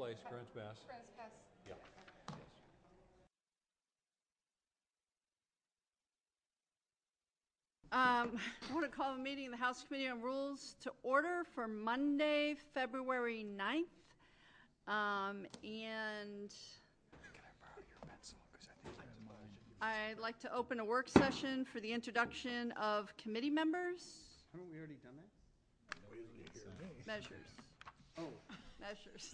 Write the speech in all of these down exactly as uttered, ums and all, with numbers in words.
Place, Grants Pass. Grants Pass. Yeah. Yes. Um, I want to call the meeting of the House Committee on Rules to order for Monday, February ninth. Um, and Can I borrow your pencil? Because I think you have mine. I'd like to open a work session for the introduction of committee members. Haven't we already done that? Measures. Oh. Measures.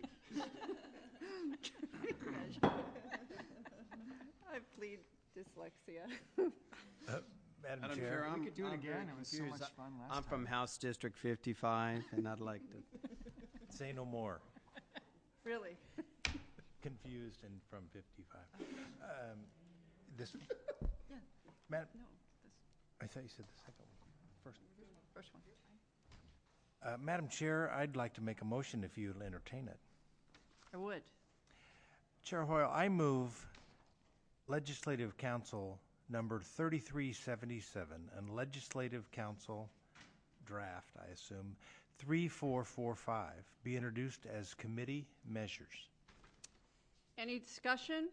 I plead dyslexia. Uh, Madam, Madam Chair, Chair, I'm, We could do it I'm again. very It was so confused. much fun last I'm time. from House District fifty-five, and I'd like to. say no more. Really? Confused and from fifty-five. Um, this, Yeah. Madam, No, this I thought you said the second one. First. first one. Uh, Madam Chair, I'd like to make a motion if you'll entertain it. I would. Chair Hoyle, I move Legislative Council number thirty-three seventy-seven and Legislative Council draft, I assume, three four four five be introduced as committee measures. Any discussion?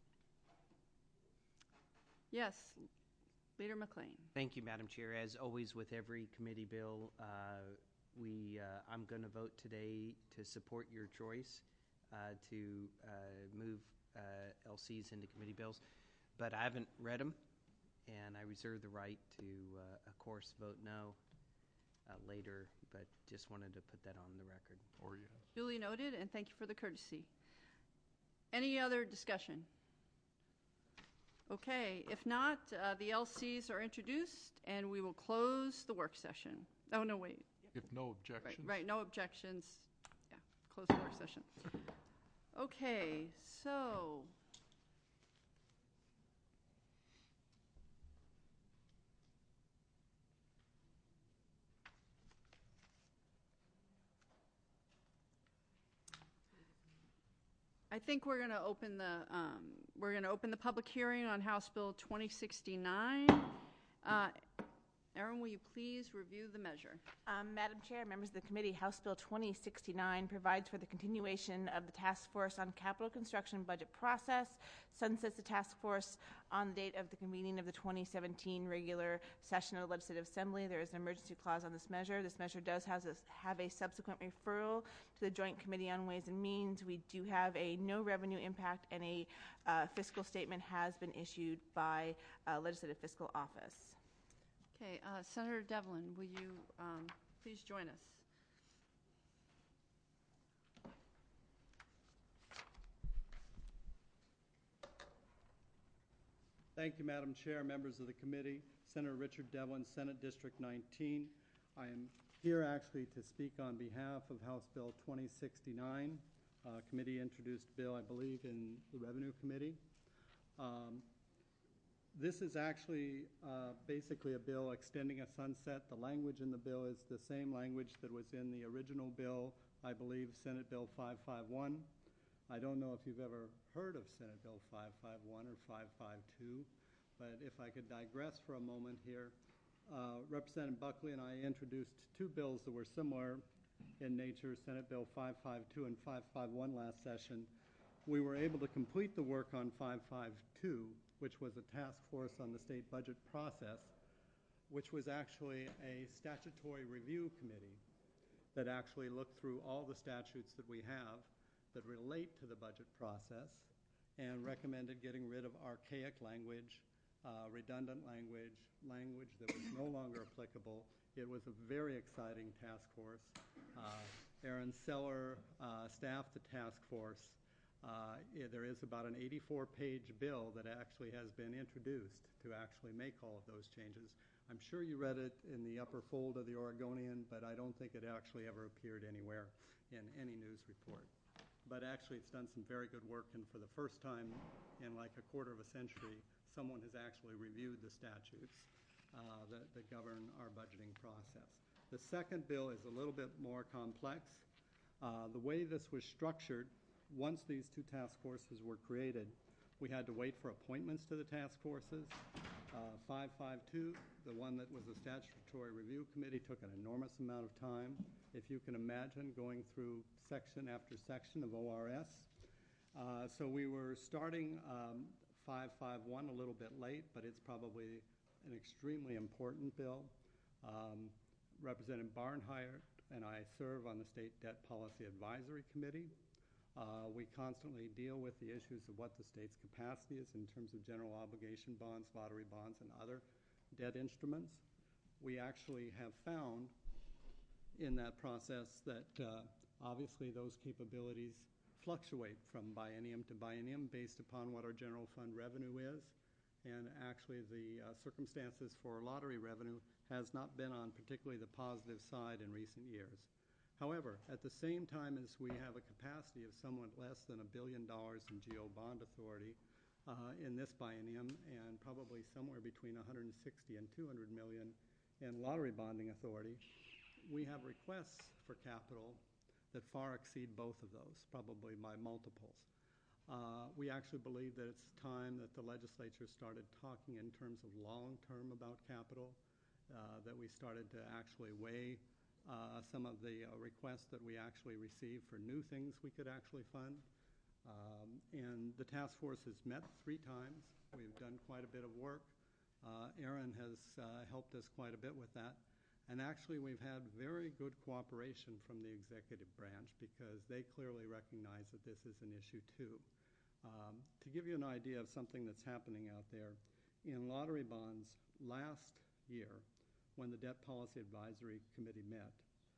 Yes. Leader McLean. Thank you, Madam Chair. As always with every committee bill, uh, we, uh, I'm going to vote today to support your choice uh, to uh, move uh, L Cs into committee bills, but I haven't read them, and I reserve the right to, uh, of course, vote no uh, later, but just wanted to put that on the record. Or yes. Duly noted, and thank you for the courtesy. Any other discussion? Okay, if not, uh, the L Cs are introduced, and we will close the work session. Oh, no, wait. If no Right, objections. right, no objections. Yeah, close the work session. Okay, so I think we're going to open the um, we're going to open the public hearing on House Bill twenty sixty-nine. Uh, Erin, will you please review the measure? Um, Madam Chair, members of the committee, House Bill twenty sixty-nine provides for the continuation of the Task Force on Capital Construction Budget Process, sunsets the task force on the date of the convening of the twenty seventeen regular session of the Legislative Assembly. There is an emergency clause on this measure. This measure does have a, have a subsequent referral to the Joint Committee on Ways and Means. We do have a no revenue impact, and a uh, fiscal statement has been issued by uh, Legislative Fiscal Office. Okay, uh, Senator Devlin, will you um, please join us? Thank you, Madam Chair, members of the committee. Senator Richard Devlin, Senate District nineteen. I am here actually to speak on behalf of House Bill twenty sixty-nine, uh, committee introduced bill, I believe, in the Revenue Committee. Um, This is actually uh, basically a bill extending a sunset. The language in the bill is the same language that was in the original bill, I believe, Senate Bill five fifty-one. I don't know if you've ever heard of Senate Bill five fifty-one or five fifty-two, but if I could digress for a moment here. Uh, Representative Buckley and I introduced two bills that were similar in nature, Senate Bill five fifty-two and five fifty-one last session. We were able to complete the work on five fifty-two, which was a task force on the state budget process, which was actually a statutory review committee that actually looked through all the statutes that we have that relate to the budget process and recommended getting rid of archaic language, uh, redundant language, language that was no longer applicable. It was a very exciting task force. Uh, Aaron Seller uh, staffed the task force. Uh, yeah, there is about an eighty-four page bill that actually has been introduced to actually make all of those changes. I'm sure you read it in the upper fold of the Oregonian, but I don't think it actually ever appeared anywhere in any news report. But actually it's done some very good work, and for the first time in like a quarter of a century, someone has actually reviewed the statutes uh, that, that govern our budgeting process. The second bill is a little bit more complex. Uh, the way this was structured, once these two task forces were created, we had to wait for appointments to the task forces. Uh, five five two, the one that was a statutory review committee, took an enormous amount of time. If you can imagine going through section after section of O R S. Uh, so we were starting um, five five one a little bit late, but it's probably an extremely important bill. Um, Representative Barnhart and I serve on the State Debt Policy Advisory Committee. Uh, we constantly deal with the issues of what the state's capacity is in terms of general obligation bonds, lottery bonds, and other debt instruments. We actually have found in that process that uh, obviously those capabilities fluctuate from biennium to biennium based upon what our general fund revenue is. And actually the uh, circumstances for lottery revenue has not been on particularly the positive side in recent years. However, at the same time as we have a capacity of somewhat less than a billion dollars in G O bond authority uh, in this biennium, and probably somewhere between one hundred sixty and two hundred million in lottery bonding authority, we have requests for capital that far exceed both of those, probably by multiples. Uh, we actually believe that it's time that the legislature started talking in terms of long-term about capital, uh, that we started to actually weigh Uh, some of the uh, requests that we actually received for new things we could actually fund. Um, and the task force has met three times. We've done quite a bit of work. Uh, Aaron has uh, helped us quite a bit with that. And actually we've had very good cooperation from the executive branch because they clearly recognize that this is an issue too. Um, to give you an idea of something that's happening out there, in lottery bonds last year, when the Debt Policy Advisory Committee met,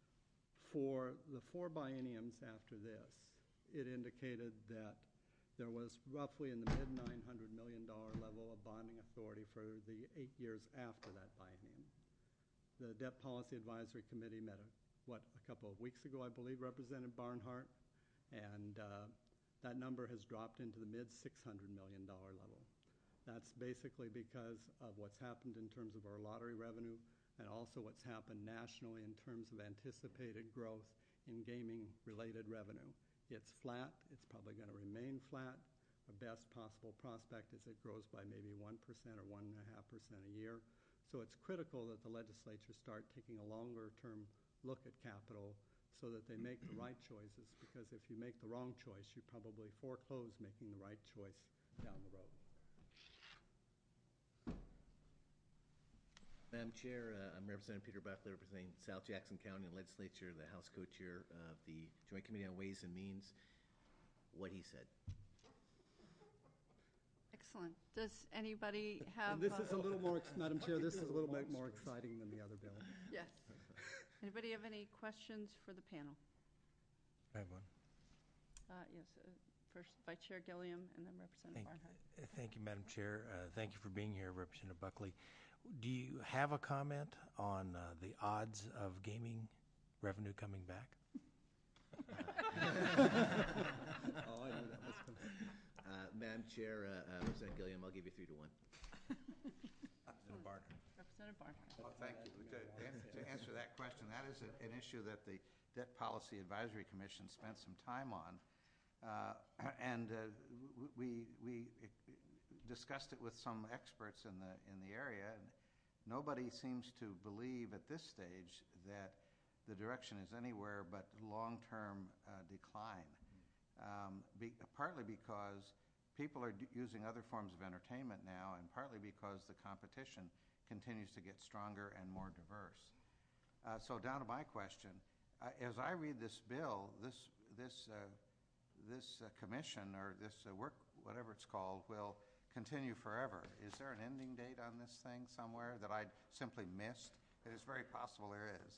for the four bienniums after this, it indicated that there was roughly in the mid nine hundred million dollars level of bonding authority for the eight years after that biennium. The Debt Policy Advisory Committee met, a, what, a couple of weeks ago, I believe, Representative Barnhart, and uh, that number has dropped into the mid six hundred million dollars level. That's basically because of what's happened in terms of our lottery revenue, and also what's happened nationally in terms of anticipated growth in gaming-related revenue. It's flat. It's probably going to remain flat. Our best possible prospect is it grows by maybe one percent or one point five percent a year. So it's critical that the legislature start taking a longer-term look at capital so that they make the right choices, because if you make the wrong choice, you probably foreclose making the right choice down the road. Madam Chair, uh, I'm Representative Peter Buckley, representing South Jackson County and Legislature, the House Co-Chair of the Joint Committee on Ways and Means. What he said. Excellent. Does anybody have? And this uh, is a little more, ex- Madam Chair, this is a little bit more exciting than the other bill. Yes. Anybody have any questions for the panel? I have one. Uh, yes. Uh, first, Vice Chair Gilliam, and then Representative Thank, Barnhart. uh, thank you, Madam Chair. Uh, thank you for being here, Representative Buckley. Do you have a comment on uh, the odds of gaming revenue coming back? Oh, I knew that was coming. Uh, Madam Chair, uh, uh, Representative Gilliam, I'll give you three to one. Representative Barnhart. Representative Barnhart. Well, thank you. To, an- to answer that question, that is a- an issue that the Debt Policy Advisory Commission spent some time on. Uh, and uh, w- we, we discussed it with some experts in the, in the area, and nobody seems to believe at this stage that the direction is anywhere but long-term uh, decline. Um, be, partly because people are d- using other forms of entertainment now, and partly because the competition continues to get stronger and more diverse. Uh, so down to my question, uh, as I read this bill, this this uh, this uh, commission or this uh, work, whatever it's called, will continue forever. Is there an ending date on this thing somewhere that I simply missed? It is very possible there is.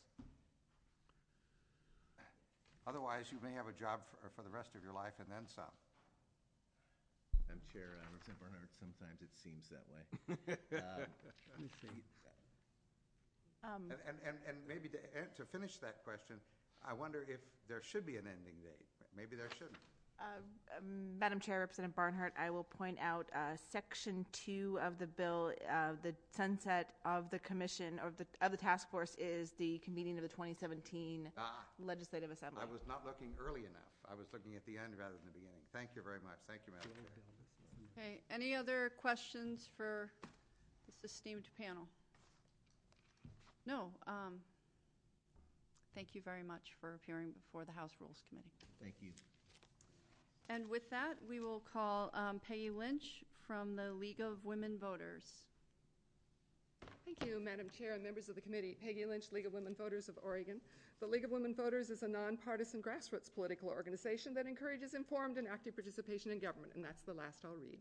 Otherwise, you may have a job for, for the rest of your life and then some. Madam Chair, uh, Representative Barnhart, sometimes it seems that way. uh, Let me see. Um, And, and, and, and maybe to, and to finish that question, I wonder if there should be an ending date. Maybe there shouldn't. Uh, um, Madam Chair, Representative Barnhart, I will point out uh, Section two of the bill, uh, the sunset of the commission, or the, of the task force is the convening of the twenty seventeen Ah, Legislative Assembly. I was not looking early enough. I was looking at the end rather than the beginning. Thank you very much. Thank you, Madam Chair. Okay. Any other questions for the esteemed panel? No. Um, thank you very much for appearing before the House Rules Committee. Thank you. And with that, we will call um, Peggy Lynch from the League of Women Voters. Thank you, Madam Chair and members of the committee. Peggy Lynch, League of Women Voters of Oregon. The League of Women Voters is a nonpartisan grassroots political organization that encourages informed and active participation in government, and that's the last I'll read.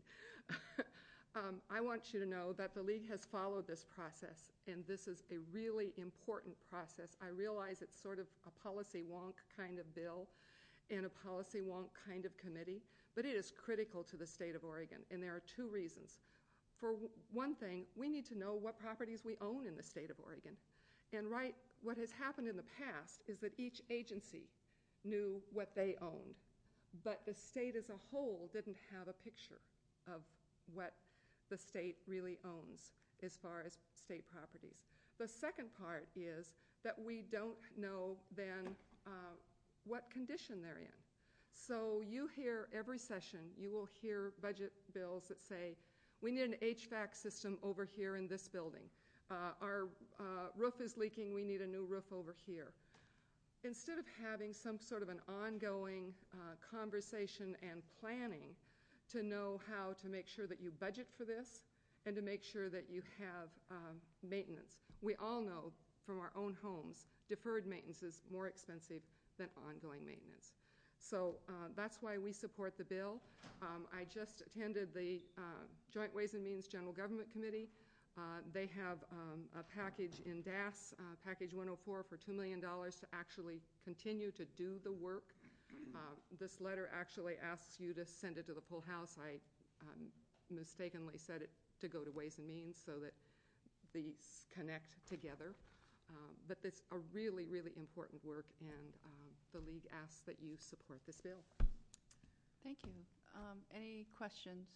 um, I want you to know that the League has followed this process, and this is a really important process. I realize it's sort of a policy wonk kind of bill and a policy wonk kind of committee, but it is critical to the state of Oregon, and there are two reasons. For one thing, we need to know what properties we own in the state of Oregon. And right, what has happened in the past is that each agency knew what they owned, but the state as a whole didn't have a picture of what the state really owns as far as state properties. The second part is that we don't know then uh, what condition they're in. So you hear every session, you will hear budget bills that say, we need an H V A C system over here in this building. Uh, our uh, roof is leaking, we need a new roof over here. Instead of having some sort of an ongoing uh, conversation and planning to know how to make sure that you budget for this and to make sure that you have um, maintenance. We all know from our own homes, deferred maintenance is more expensive than ongoing maintenance. So uh, that's why we support the bill. Um, I just attended the uh, Joint Ways and Means General Government Committee. Uh, they have um, a package in D A S, uh, package one oh four for two million dollars to actually continue to do the work. Uh, this letter actually asks you to send it to the full House. I um, mistakenly said it to go to Ways and Means so that these connect together. Uh, but it's a really, really important work, and um, the League asks that you support this bill. Thank you. Um, any questions?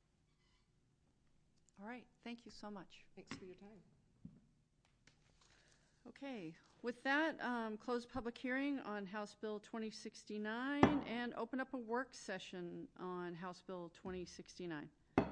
All right. Thank you so much. Thanks for your time. Okay. With that, um, close public hearing on House Bill twenty sixty-nine and open up a work session on House Bill twenty sixty-nine.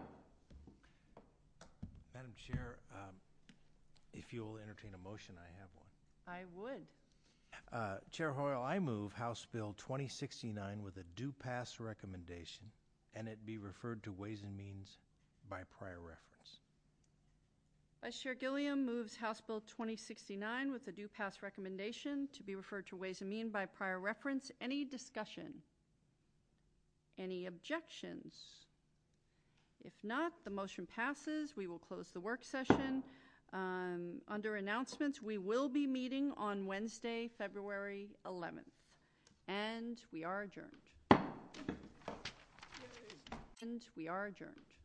Madam Chair, um, if you will entertain a motion, I have one. I would. Uh, Chair Hoyle, I move House Bill twenty sixty-nine with a due pass recommendation, and it be referred to Ways and Means by prior reference. Vice Chair Gilliam moves House Bill twenty sixty-nine with a due pass recommendation to be referred to Ways and Means by prior reference. Any discussion? Any objections? If not, the motion passes. We will close the work session. Um, under announcements, we will be meeting on Wednesday, February eleventh, and we are adjourned. And we are adjourned.